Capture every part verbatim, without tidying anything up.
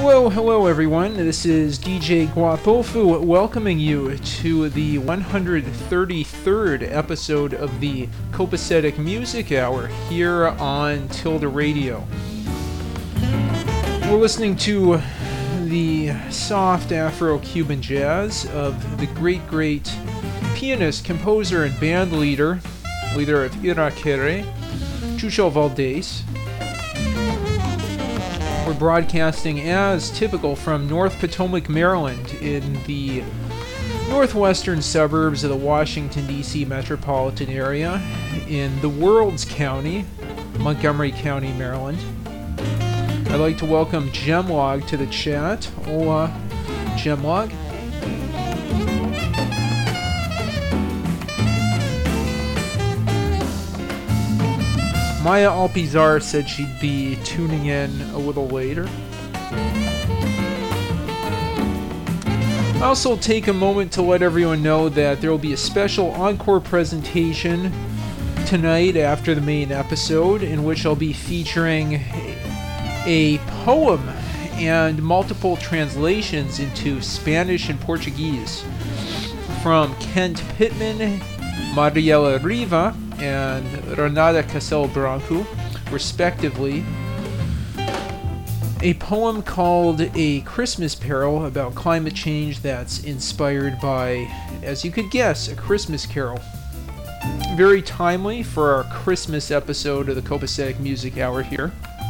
Hello, hello everyone. This is D J Guapofu welcoming you to the one hundred thirty-third episode of the Copacetic Music Hour here on Tilda Radio. We're listening to the soft Afro-Cuban jazz of the great, great pianist, composer, and band leader, leader of Irakere, Chucho Valdés. We're broadcasting as typical from North Potomac, Maryland, in the northwestern suburbs of the Washington, D C metropolitan area, in the World's County, Montgomery County, Maryland. I'd like to welcome Gemlog to the chat. Hola, Gemlog. Maya Alpizar said she'd be tuning in a little later. I'll also take a moment to let everyone know that there will be a special encore presentation tonight after the main episode, in which I'll be featuring a poem and multiple translations into Spanish and Portuguese from Kent Pittman, Mariela Riva, and Renata Castelo Branco, respectively. A poem called A Christmas Carol about climate change that's inspired by, as you could guess, A Christmas Carol. Very timely for our Christmas episode of the Copacetic Music Hour here.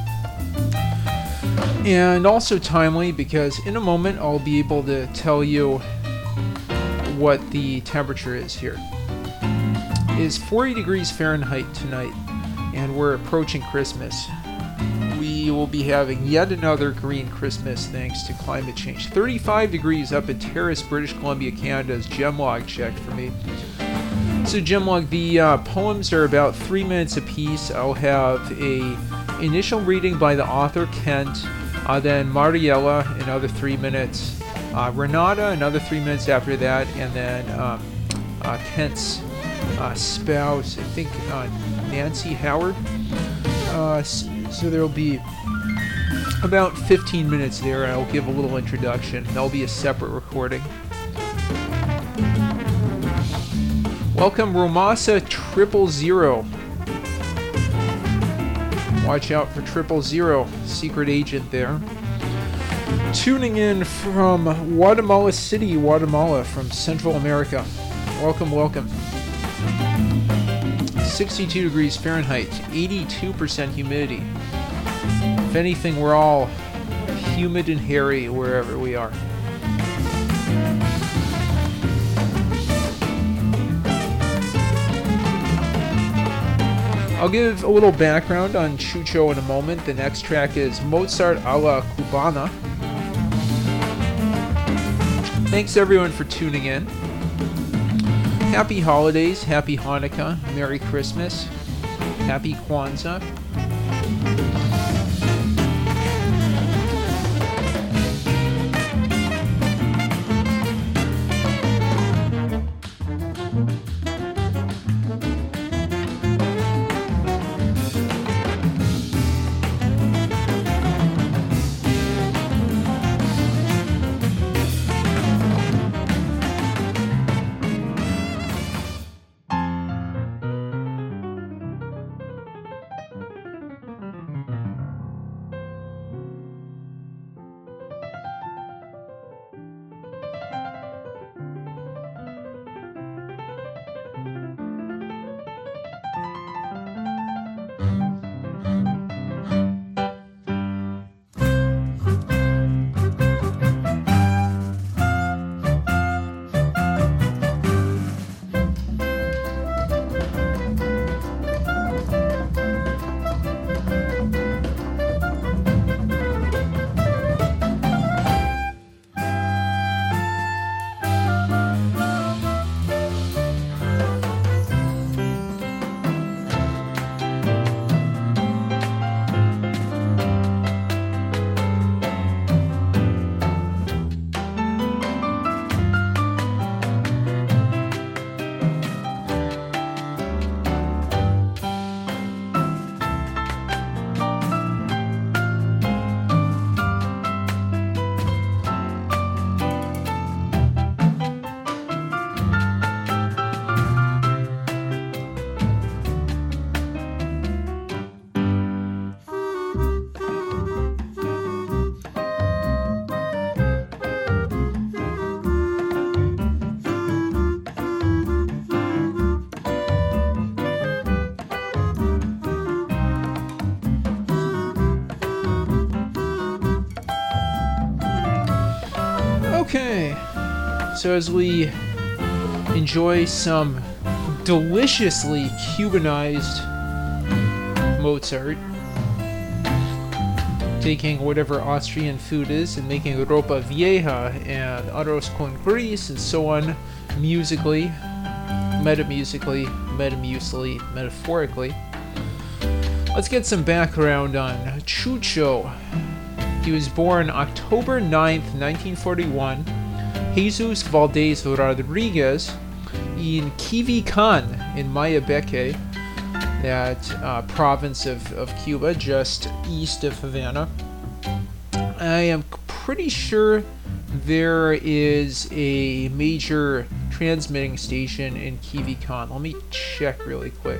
And also timely because in a moment I'll be able to tell you what the temperature is here. It is forty degrees Fahrenheit tonight, and we're approaching Christmas. We will be having yet another green Christmas thanks to climate change. thirty-five degrees up in Terrace, British Columbia, Canada, as Gemlog checked for me. So Gemlog, the uh, poems are about three minutes apiece. I'll have a initial reading by the author, Kent, uh, then Mariela, another three minutes, uh, Renata, another three minutes after that, and then um, uh, Kent's Uh, spouse, I think uh, Nancy Howard. Uh, so, so there'll be about fifteen minutes there. I'll give a little introduction. That'll be a separate recording. Welcome, Romasa Triple Zero. Watch out for Triple Zero, secret agent there. Tuning in from Guatemala City, Guatemala, from Central America. Welcome, welcome. sixty-two degrees Fahrenheit, eighty-two percent humidity. If anything, we're all humid and hairy wherever we are. I'll give a little background on Chucho in a moment. The next track is Mozart a la Cubana. Thanks everyone for tuning in. Happy holidays, happy Hanukkah, Merry Christmas, happy Kwanzaa. Okay, so as we enjoy some deliciously Cubanized Mozart, taking whatever Austrian food is and making ropa vieja and arroz con gris and so on, musically, metamusically, metamusically, metaphorically. Let's get some background on Chucho. He was born October ninth, nineteen forty-one, Jesus Valdez Rodriguez, in Quivican in Mayabeque, that uh, province of, of Cuba, just east of Havana. I am pretty sure there is a major transmitting station in Quivican. Let me check really quick.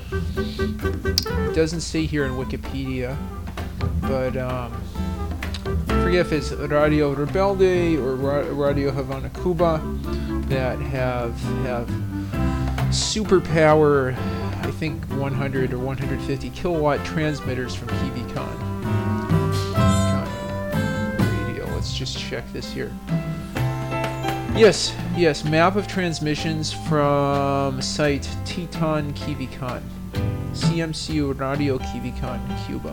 It doesn't say here in Wikipedia, but um, I forget if it's Radio Rebelde or Ra- Radio Havana Cuba that have have superpower, I think one hundred or one hundred fifty kilowatt transmitters from Quivican radio. Let's just check this here. Yes, yes, map of transmissions from site Titan Quivican, C M C U Radio Quivican, Cuba.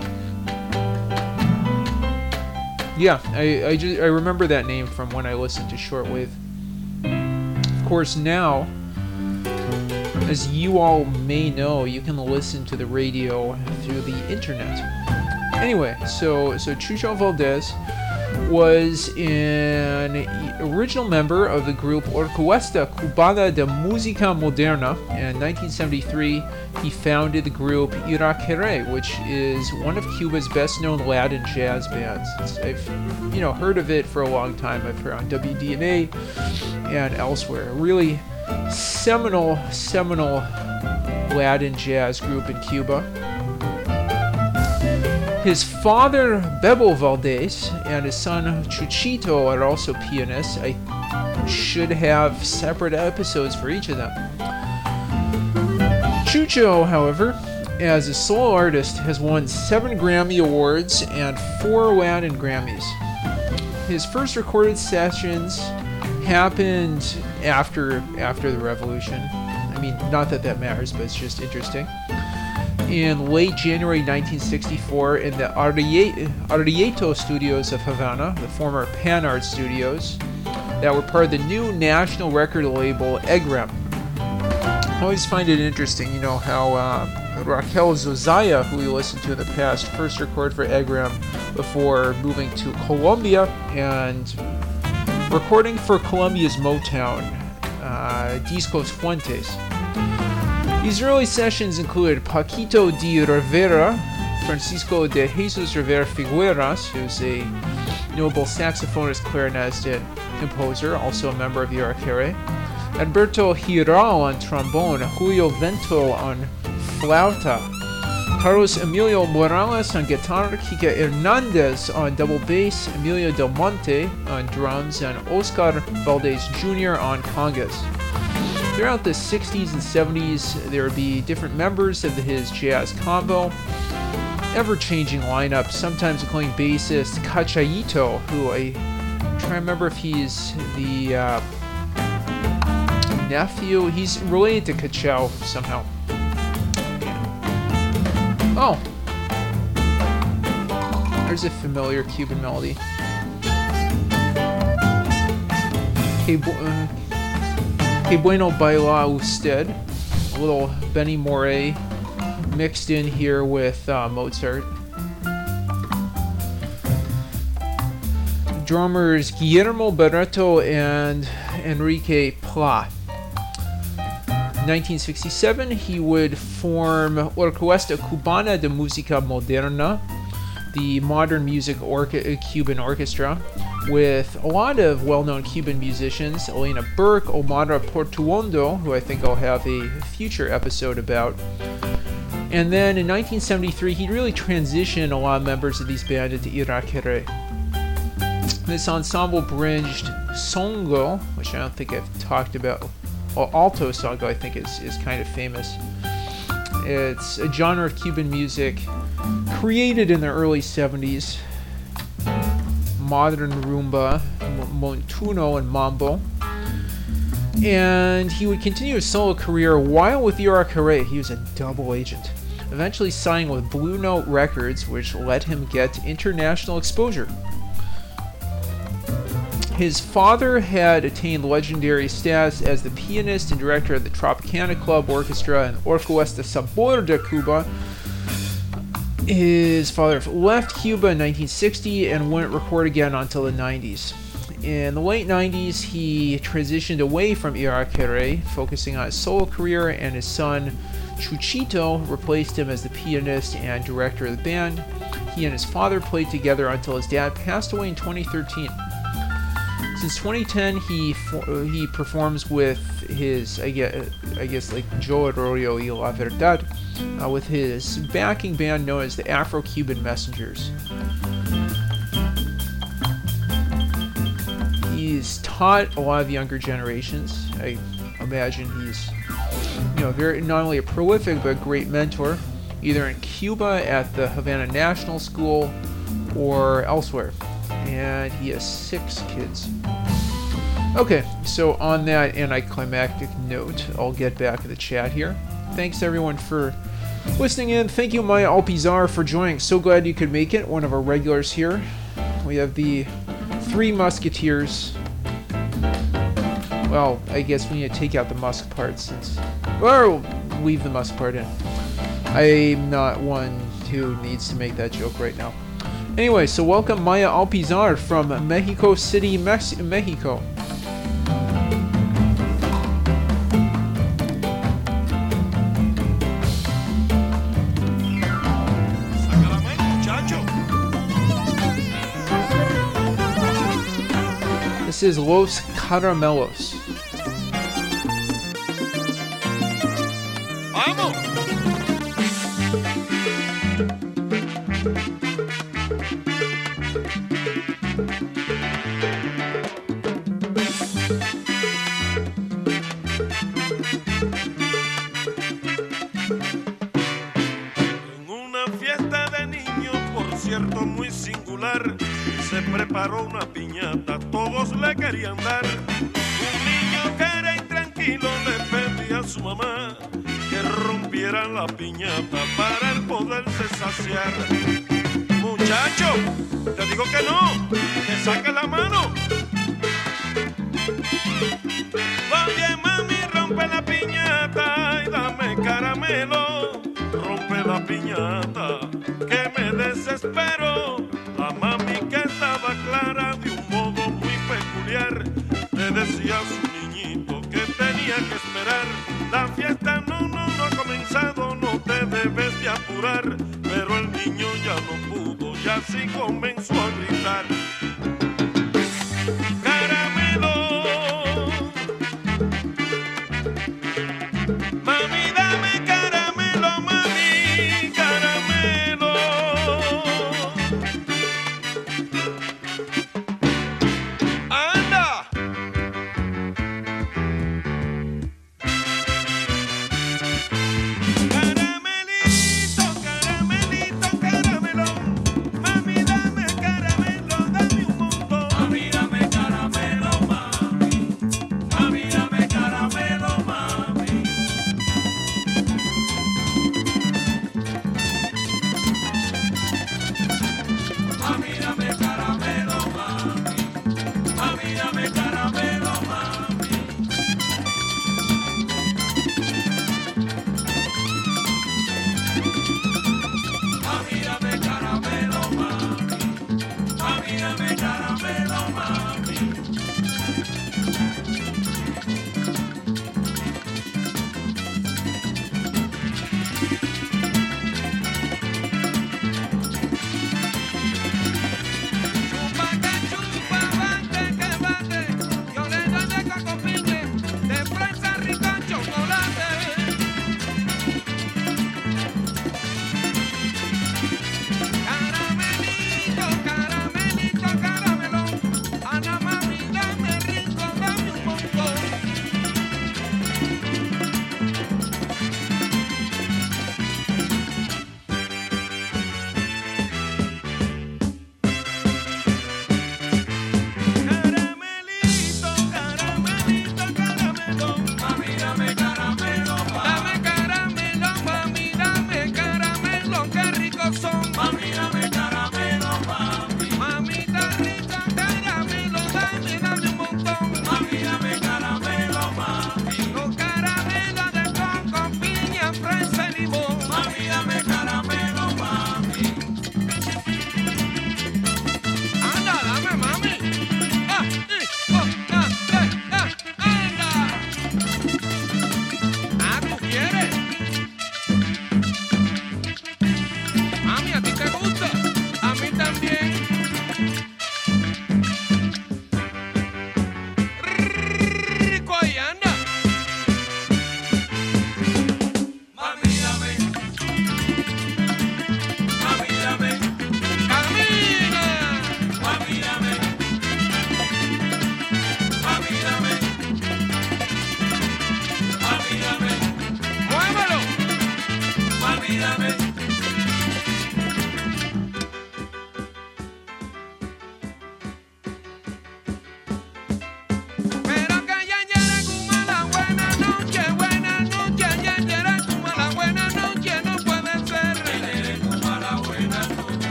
Yeah, I I, just, I remember that name from when I listened to shortwave. Of course, now, as you all may know, you can listen to the radio through the internet. Anyway, so so Chucho Valdez was an original member of the group Orquesta Cubana de Música Moderna. In nineteen seventy-three, he founded the group Irakere, which is one of Cuba's best-known Latin jazz bands. It's, I've you know heard of it for a long time. I've heard on W D N A and elsewhere. Really seminal, seminal Latin jazz group in Cuba. His father, Bebo Valdez, and his son, Chuchito, are also pianists. I should have separate episodes for each of them. Chucho, however, as a solo artist, has won seven Grammy Awards and four Latin Grammys. His first recorded sessions happened after after the revolution. I mean, not that that matters, but it's just interesting. In late January nineteen sixty-four, in the Arrieto Studios of Havana, the former Panart Studios, that were part of the new national record label Egram. I always find it interesting, you know, how uh, Raquel Zozaya, who we listened to in the past, first recorded for Egram before moving to Colombia and recording for Colombia's Motown, uh, Discos Fuentes. These early sessions included Paquito de Rivera, Francisco de Jesus Rivera Figueras, who's a notable saxophonist, clarinetist, and composer, also a member of Irakere, Alberto Giral on trombone, Julio Vento on flauta, Carlos Emilio Morales on guitar, Kika Hernandez on double bass, Emilio Del Monte on drums, and Oscar Valdez Junior on congas. Throughout the sixties and seventies, there would be different members of his jazz combo, ever-changing lineup, sometimes including bassist Cachayito, who I try to remember if he's the uh, nephew. He's related to Cachao somehow. Oh, there's a familiar Cuban melody. Que, bu- uh, que bueno baila usted. A little Benny Moré mixed in here with uh, Mozart. Drummers Guillermo Barreto and Enrique Pla. nineteen sixty-seven, he would form Orquesta Cubana de Música Moderna, the modern music orca- Cuban orchestra, with a lot of well-known Cuban musicians, Elena Burke, Omar Portuondo, who I think I'll have a future episode about. And then in nineteen seventy-three, he really transitioned a lot of members of these bands into Irakere. This ensemble bridged Songo, which I don't think I've talked about. Well, Alto Songo, I think, is, is kind of famous. It's a genre of Cuban music created in the early seventies. Modern rumba, Montuno and Mambo. And he would continue his solo career while with Ira Caray. He was a double agent, eventually signing with Blue Note Records, which let him get international exposure. His father had attained legendary status as the pianist and director of the Tropicana Club Orchestra and Orquesta Sabor de Cuba. His father left Cuba in nineteen sixty and wouldn't record again until the nineties. In the late nineties, he transitioned away from Ira Caray, focusing on his solo career, and his son Chuchito replaced him as the pianist and director of the band. He and his father played together until his dad passed away in twenty thirteen. Since twenty ten, he he performs with his, I guess, I guess like Joe Arroyo y La Verdad, uh, with his backing band known as the Afro-Cuban Messengers. He's taught a lot of younger generations. I imagine he's, you know, very not only a prolific but a great mentor, either in Cuba at the Havana National School or elsewhere. And he has six kids. Okay, so on that anticlimactic note, I'll get back to the chat here. Thanks everyone for listening in. Thank you, Maya Alpizar, for joining. So glad you could make it, one of our regulars here. We have the Three Musketeers. Well, I guess we need to take out the Musk part since... Or leave the Musk part in. I'm not one who needs to make that joke right now. Anyway, so welcome Maya Alpizar from Mexico City, Mex- Mexico. This is Los Caramelos. ¡Vamos! En una fiesta de niños, por cierto muy singular, se preparó una piñata, todos le querían dar. Un niño que era intranquilo le pedía a su mamá que rompiera la piñata para el poderse saciar. Muchacho, te digo que no, que saque la mano. Oye mami, rompe la piñata y dame caramelo. Rompe la piñata, que me desespero. La mami, que estaba clara de un modo muy peculiar, le decía a su niñito que tenía que esperar. La fiesta no, no, no ha comenzado, no te debes de apurar. Pero el niño ya no pudo y así comenzó a gritar. Caramelo, mami, dame caramelo, mami, caramelo. ¡Anda! Caramelito, caramelito, caramelo. Mami, dame caramelo, dame un montón. Mami, dame caramelo.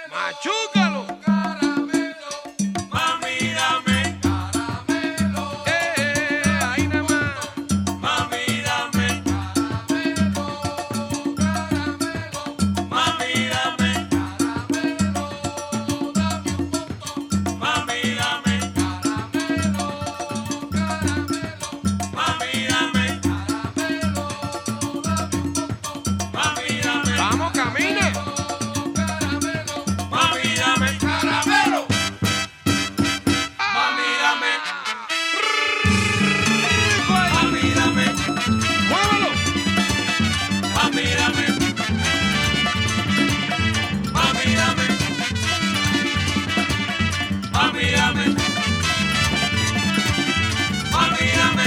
Machúcalo. Caramelo. Mami, dame. Caramelo. Eh, ahí nada más. Mami, dame. Caramelo. Caramelo. Mami, dame. Caramelo. Dame un montón. Mami, dame. Caramelo. Caramelo. Mami, dame. Caramelo. Dame un montón. Mami, dame. Vamos, camine. Mami, dame caramelo. Mami, dame. Mami, dame. Muévelo. Mami, dame. Mami, dame. Mami, dame. Mami, dame.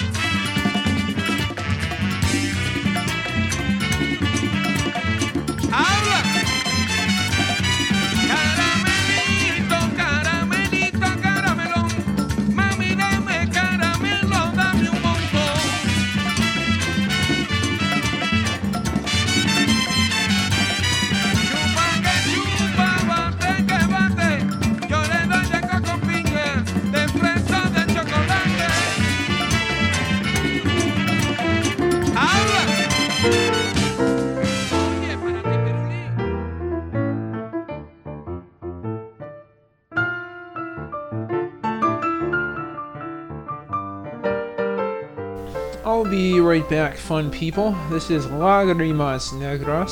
Habla. Caramelito, caramelito, caramelón. Mami, dame caramelo, dame un montón. Chupa que chupa, bate que bate. Yo le doy de coco piña, de fresa, de chocolate. Habla. Oye, para ti, pirulí. I'll be right back, fun people. This is Lágrimas Negras.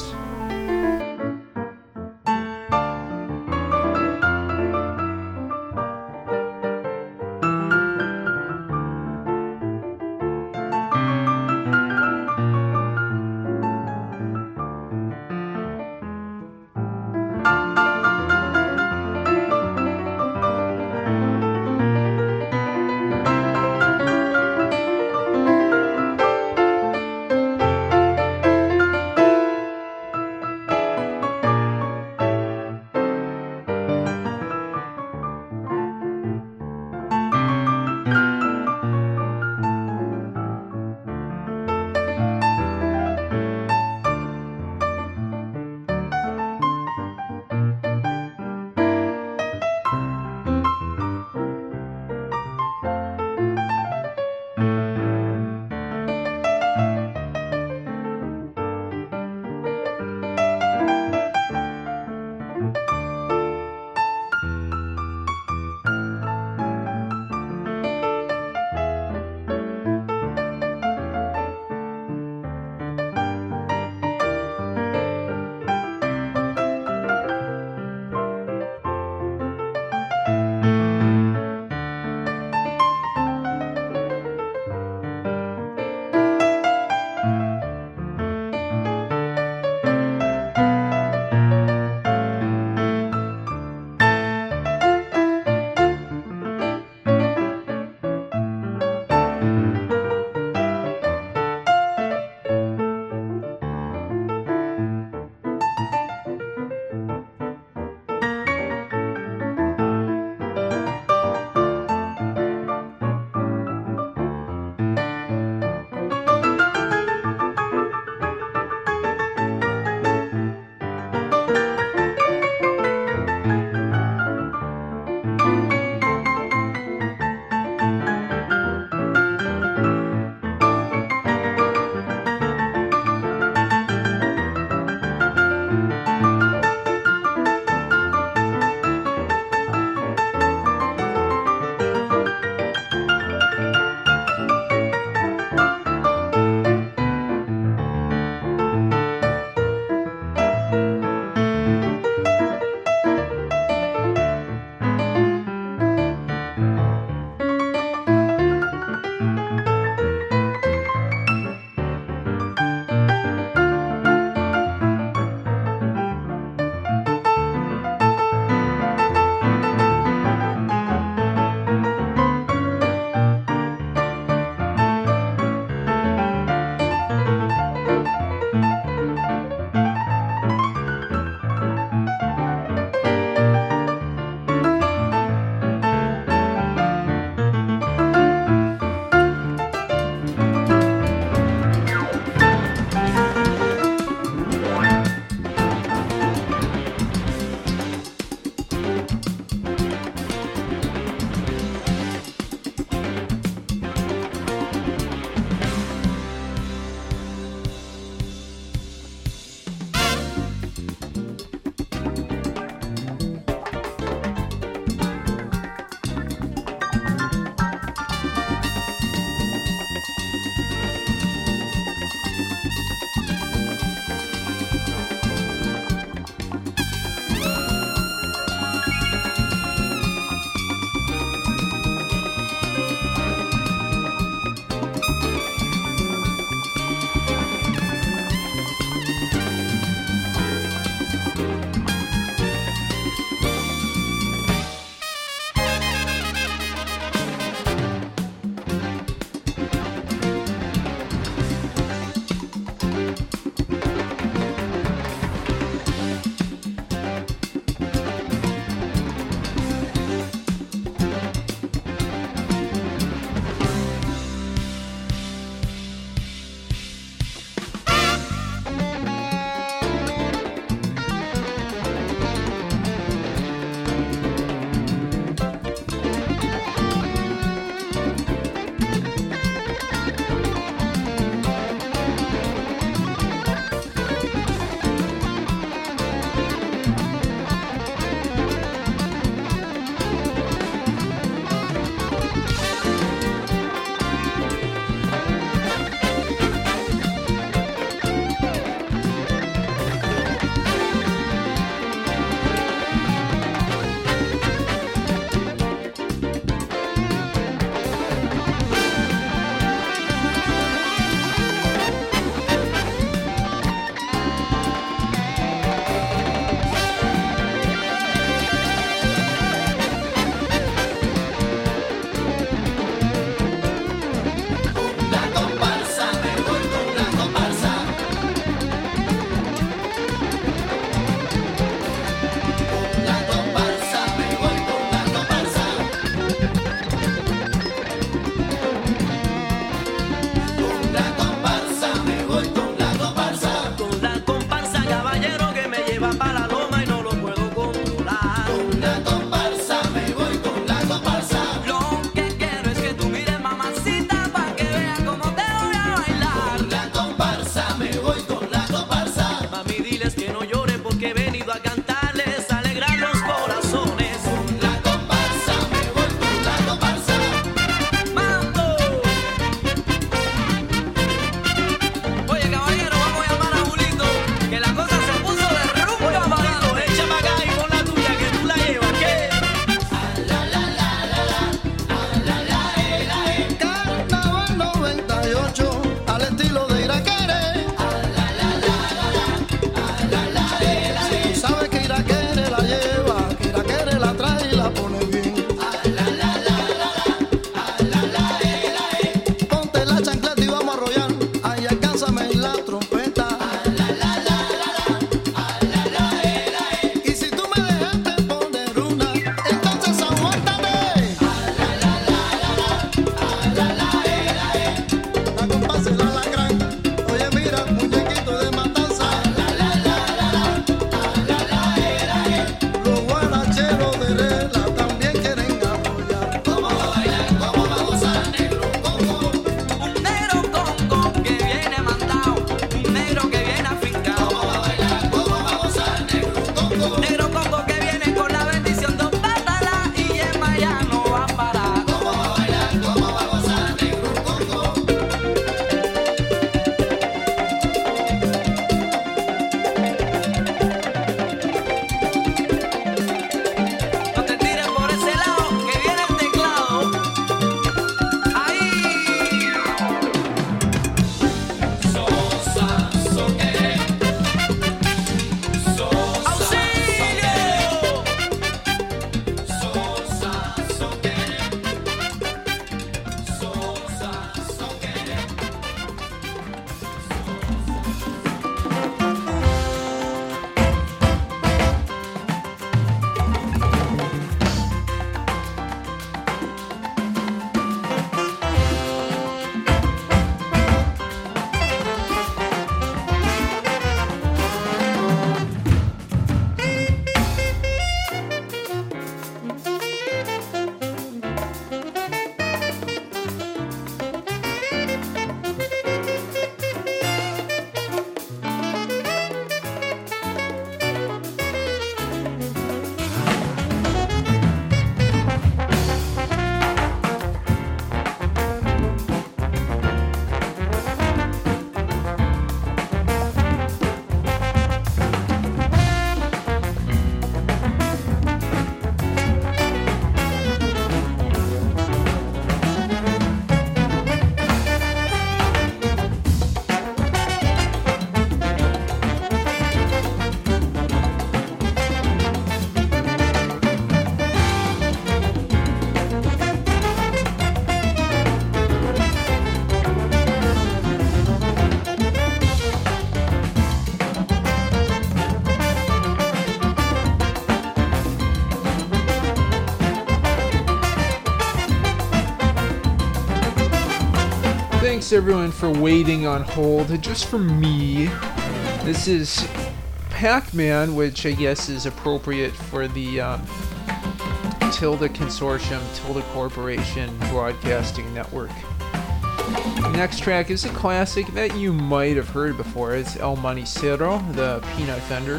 Thanks everyone for waiting on hold just for me. This is Pac-Man, which I guess is appropriate for the um, Tilda Consortium, Tilda Corporation Broadcasting Network. The next track is a classic that you might have heard before. It's El Manicero, the peanut vendor.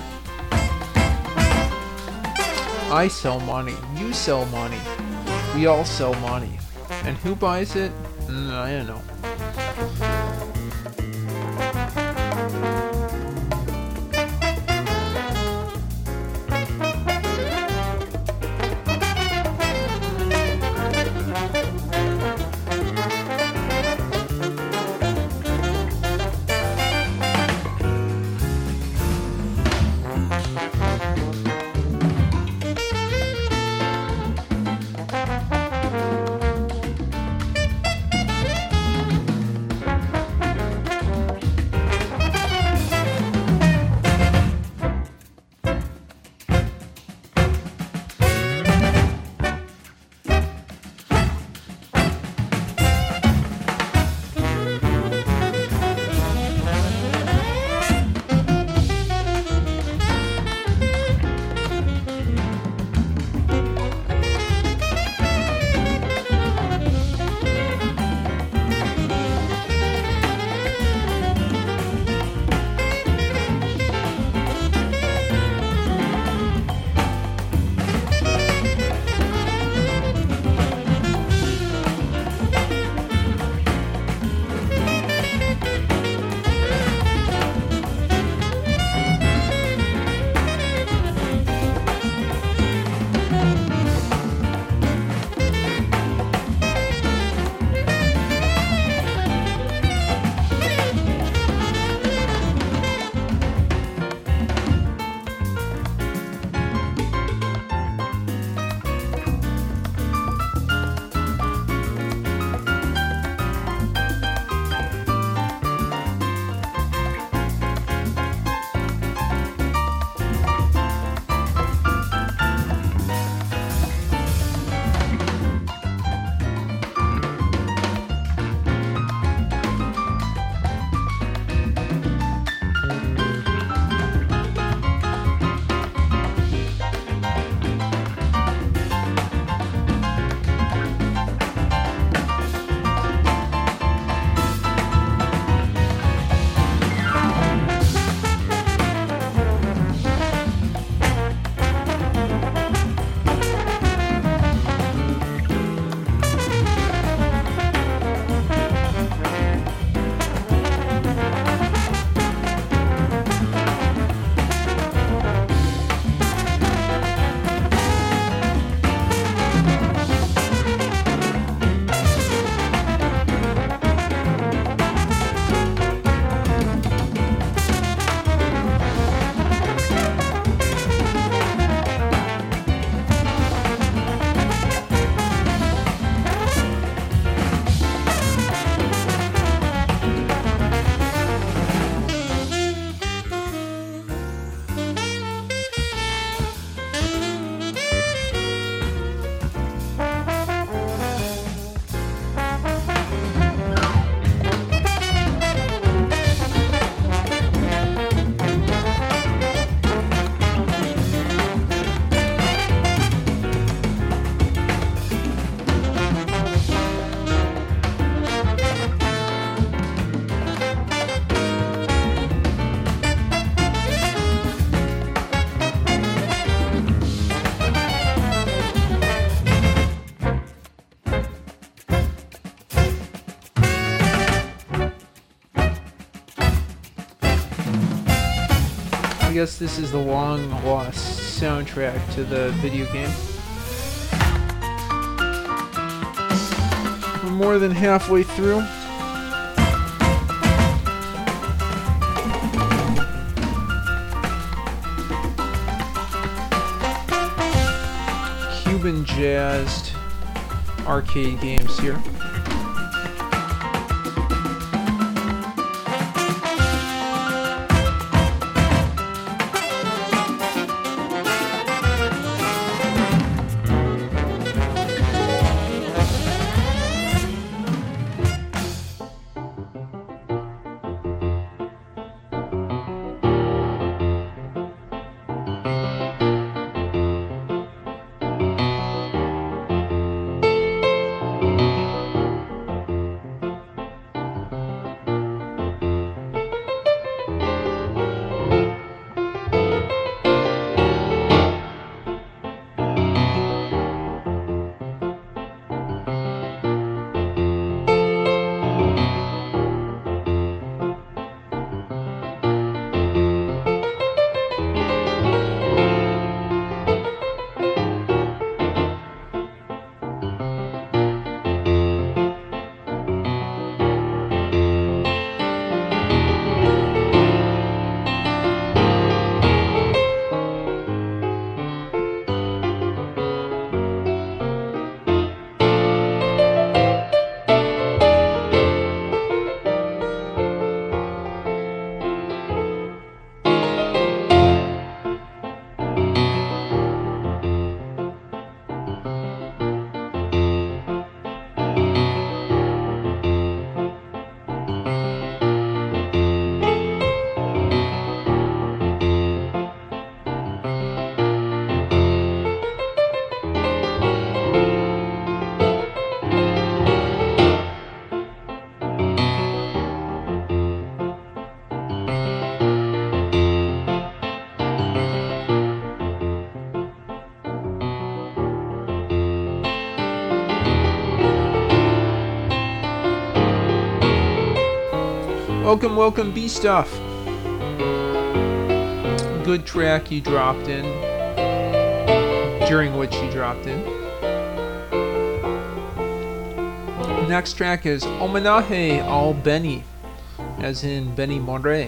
I sell money, you sell money, we all sell money. And who buys it? Mm, I don't know. guess this is the long lost soundtrack to the video game. We're more than halfway through. Cuban jazzed arcade games here. Welcome, welcome, B Stuff. Good track you dropped in, during which you dropped in. Next track is Homenaje al Benny, as in Benny Moré.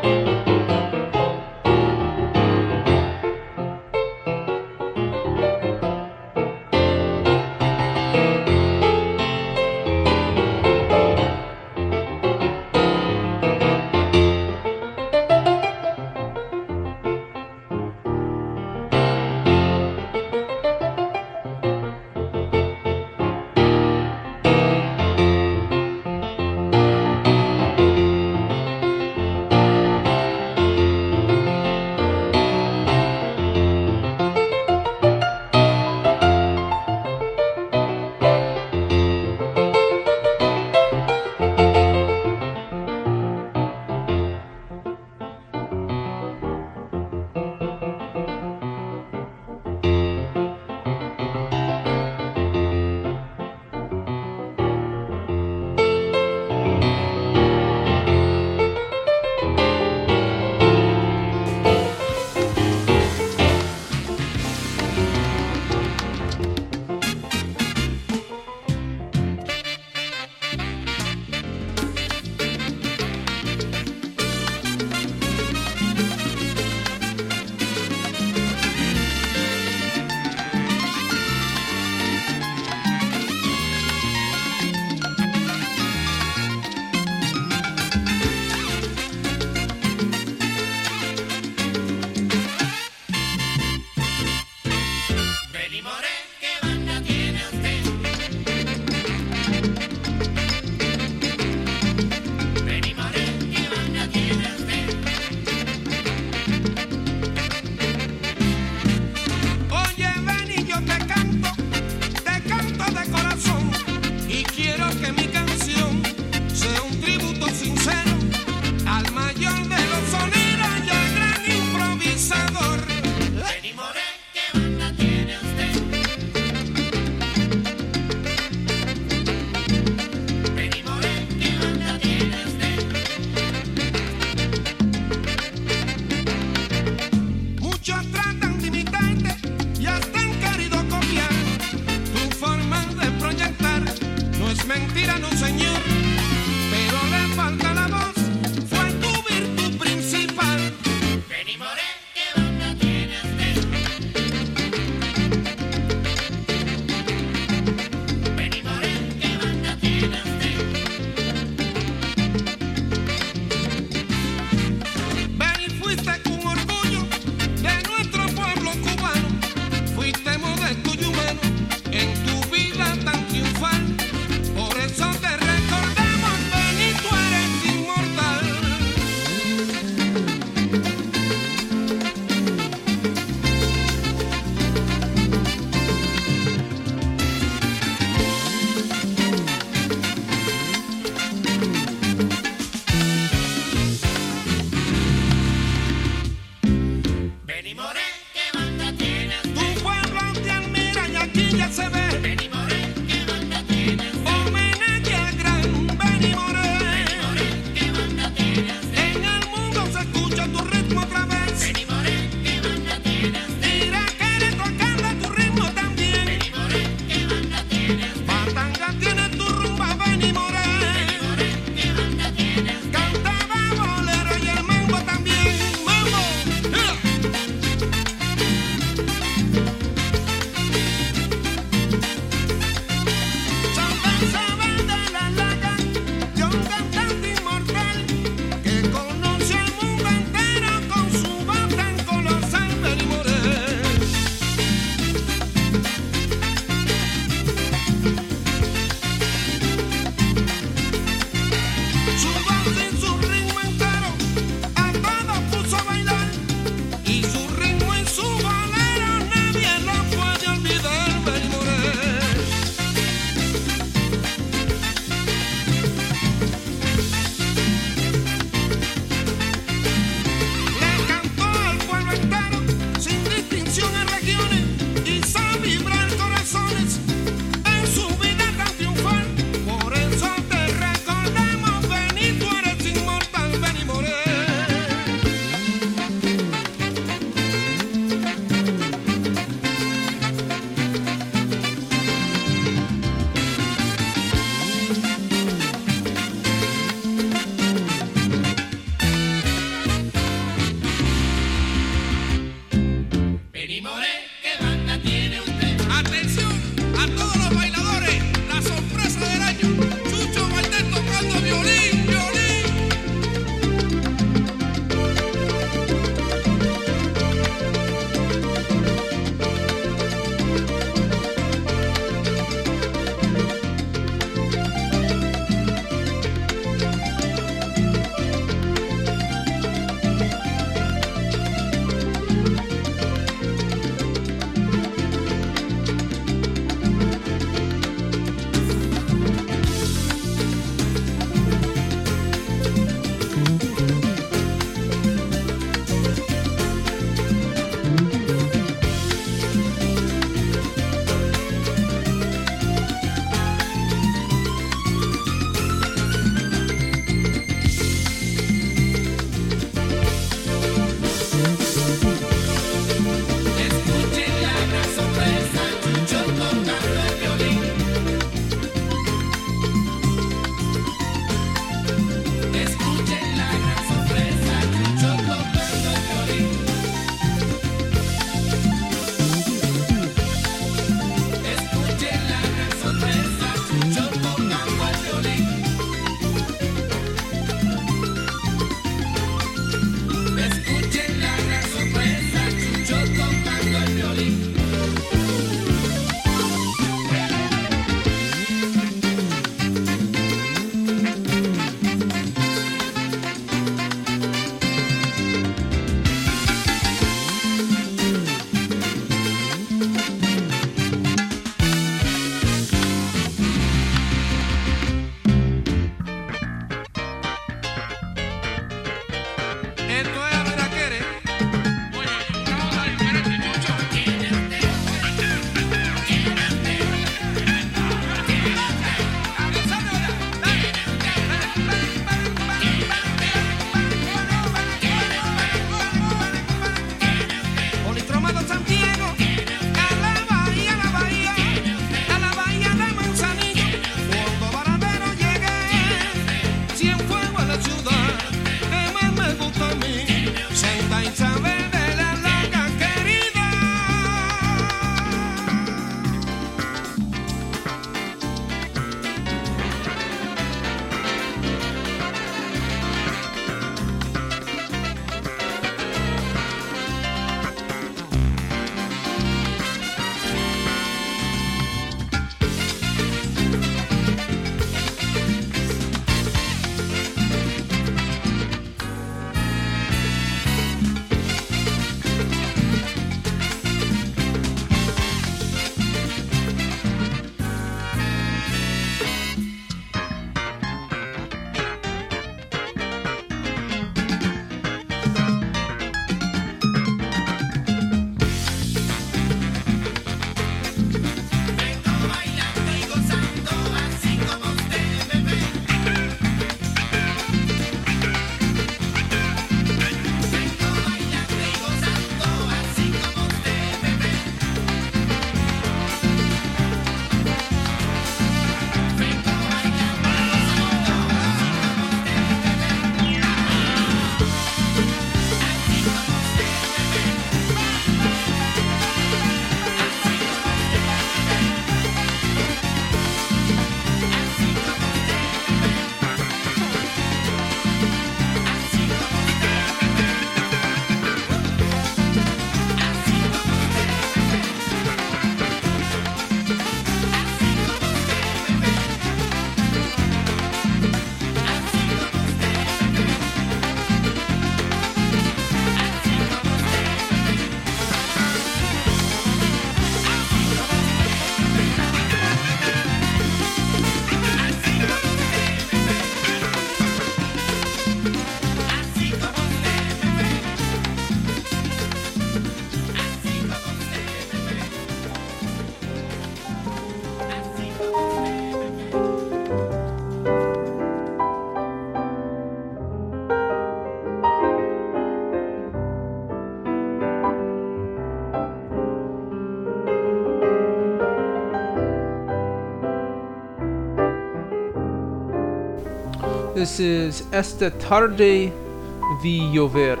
This is Esta tarde vi llover.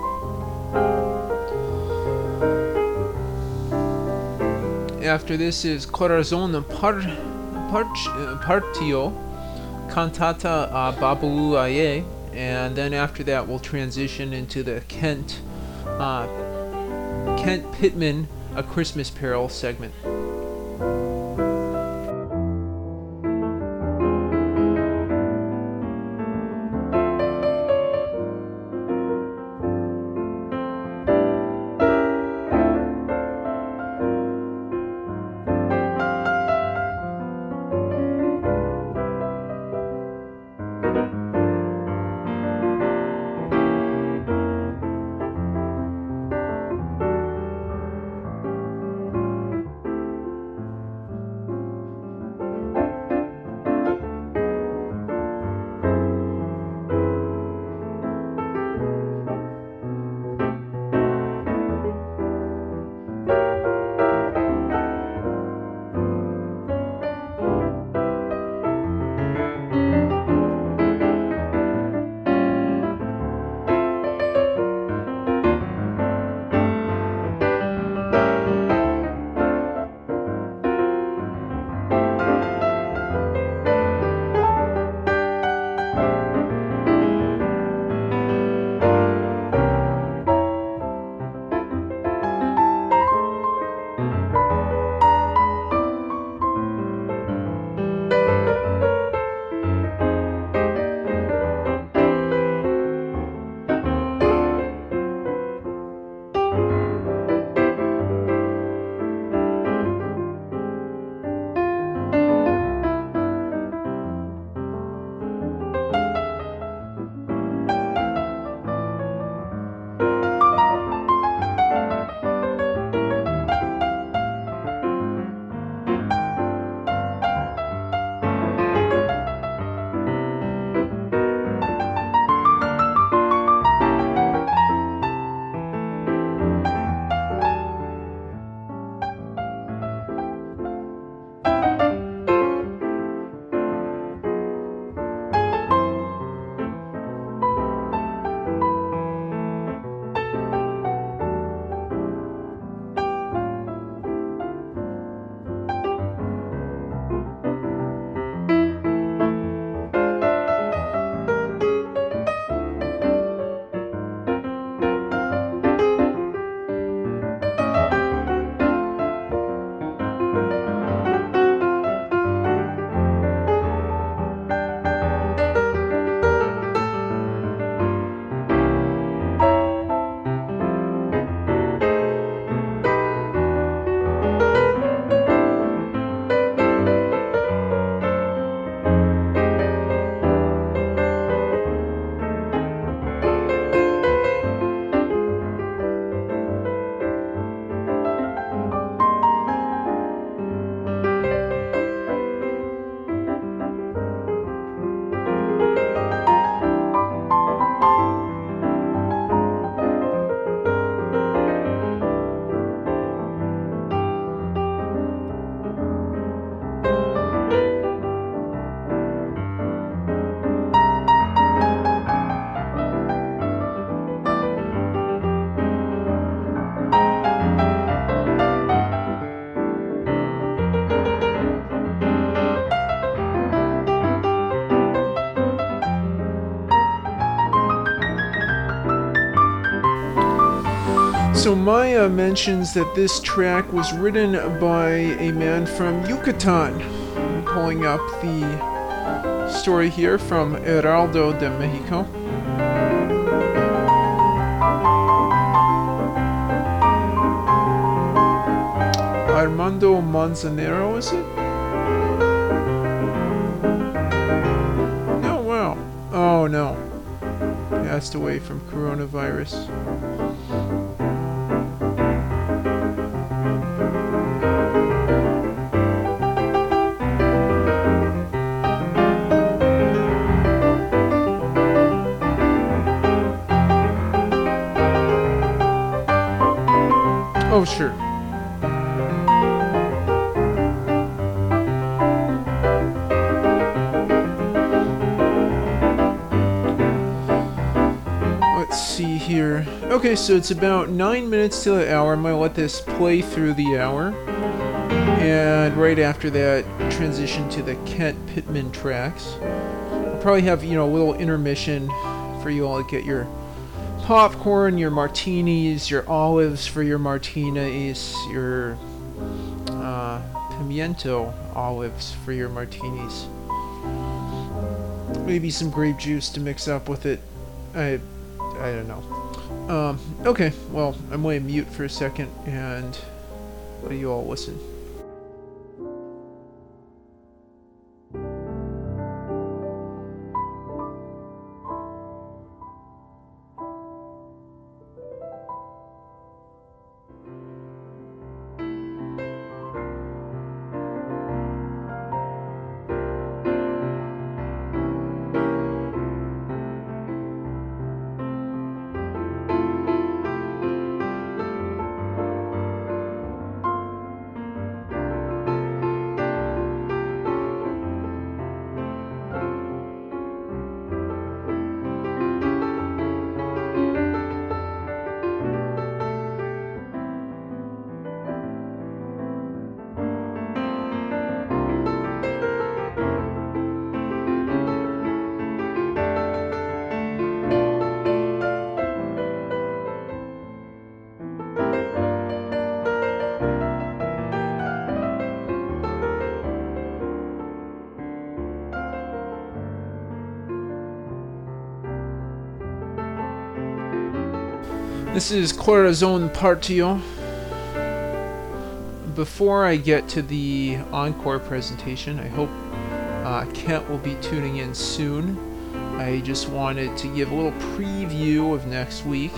After this is Corazon par, par, Partio, Cantata a Babu Aye, and then after that we'll transition into the Kent uh, Kent Pittman A Christmas Carol segment. So Maya mentions that this track was written by a man from Yucatan. I'm pulling up the story here from Heraldo de Mexico. Armando Manzanero, is it? Oh, wow. Oh, no. Passed away from coronavirus. Oh, sure. here. Okay, so it's about nine minutes to the hour. I'm going to let this play through the hour. And right after that, transition to the Kent Pittman tracks. I'll probably have, you know, a little intermission for you all to get your popcorn, your martinis, your olives for your martinis, your uh, pimiento olives for your martinis. Maybe some grape juice to mix up with it. I, I don't know. Um, okay, well, I'm going to mute for a second and let you all listen. This is Corazon Partio. Before I get to the encore presentation, I hope uh, Kent will be tuning in soon. I just wanted to give a little preview of next week.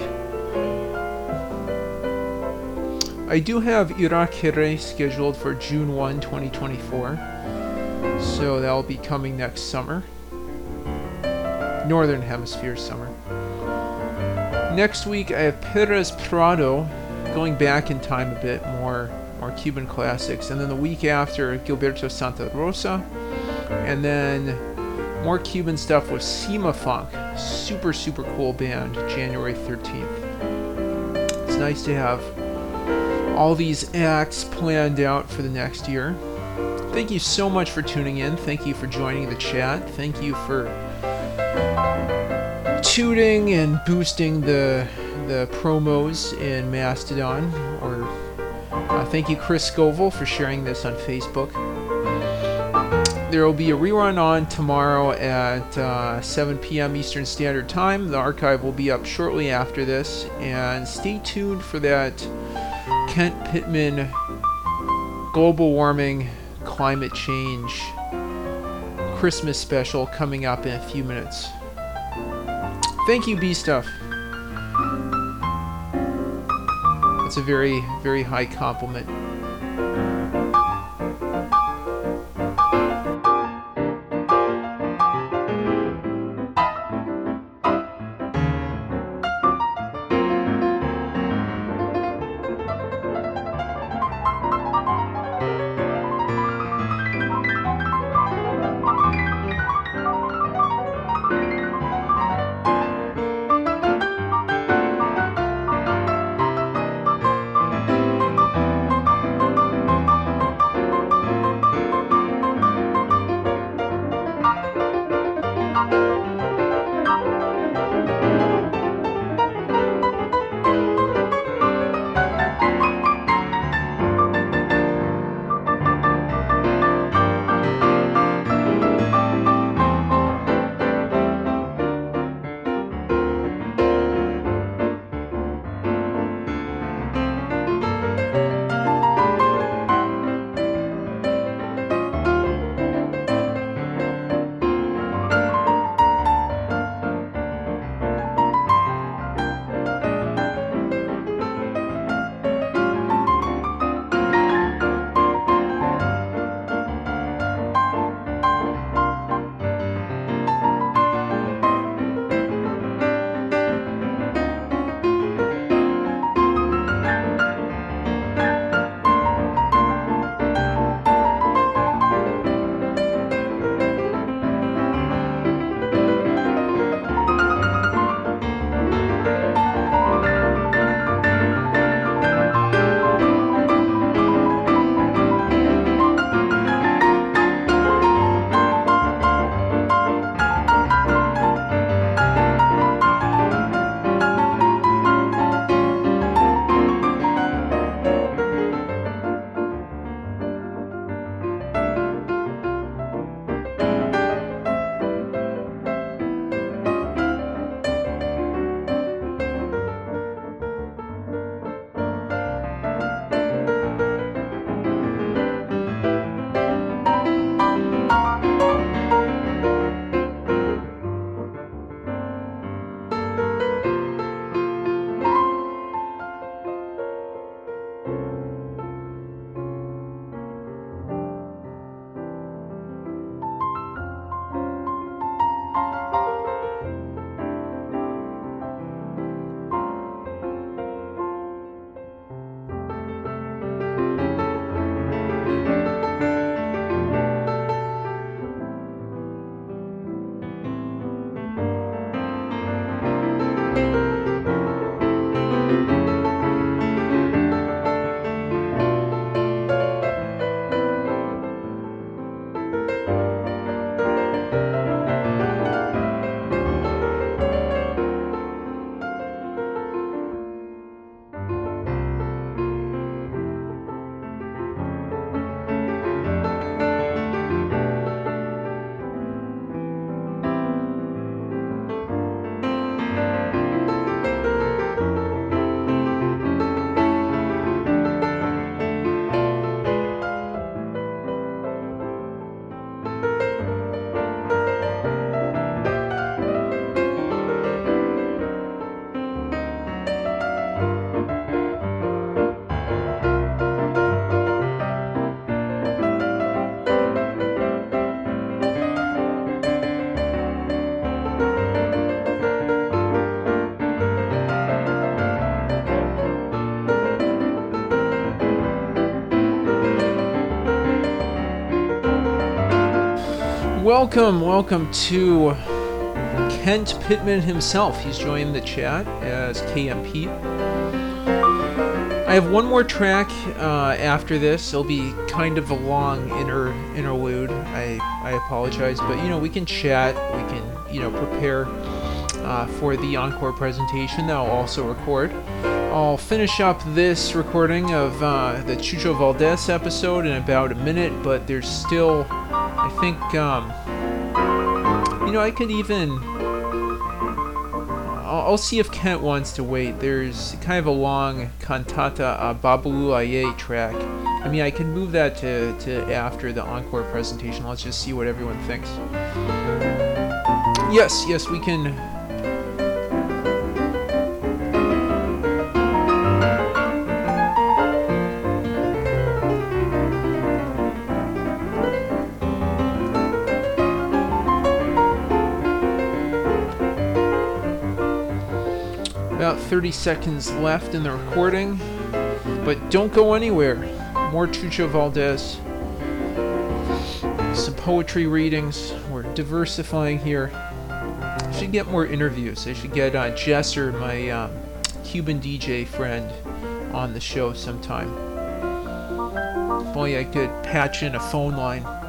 I do have Irakere scheduled for June first, twenty twenty-four, so that'll be coming next summer. Northern Hemisphere summer. Next week I have Perez Prado, going back in time a bit, more more Cuban classics, and then the week after Gilberto Santa Rosa, and then more Cuban stuff with Cima Funk, super super cool band, January thirteenth. It's nice to have all these acts planned out for the next year. Thank you so much for tuning in. Thank you for joining the chat. Thank you for tooting and boosting the the promos in Mastodon. Or uh, thank you, Chris Scoville, for sharing this on Facebook. There will be a rerun on tomorrow at uh, seven p.m. Eastern Standard Time. The archive will be up shortly after this, and stay tuned for that Kent Pittman global warming, climate change Christmas special coming up in a few minutes. Thank you, B Stuff. It's a very, very high compliment. welcome, welcome to Kent Pittman himself. He's joined the chat as K M P. I have one more track uh, after this. It'll be kind of a long inter interlude. I I apologize, but you know we can chat. We can you know prepare uh, for the encore presentation that I'll also record. I'll finish up this recording of uh, the Chucho Valdez episode in about a minute, but there's still, I think, um, you know, I could even. I'll see if Kent wants to wait. There's kind of a long Cantata uh, Babu Aye track. I mean, I can move that to, to after the encore presentation. Let's just see what everyone thinks. Yes, yes, we can. About thirty seconds left in the recording, but don't go anywhere. More Chucho Valdez, some poetry readings. We're diversifying here. I should get more interviews. I should get uh, Jesser, my um, Cuban D J friend, on the show sometime. If only I could patch in a phone line.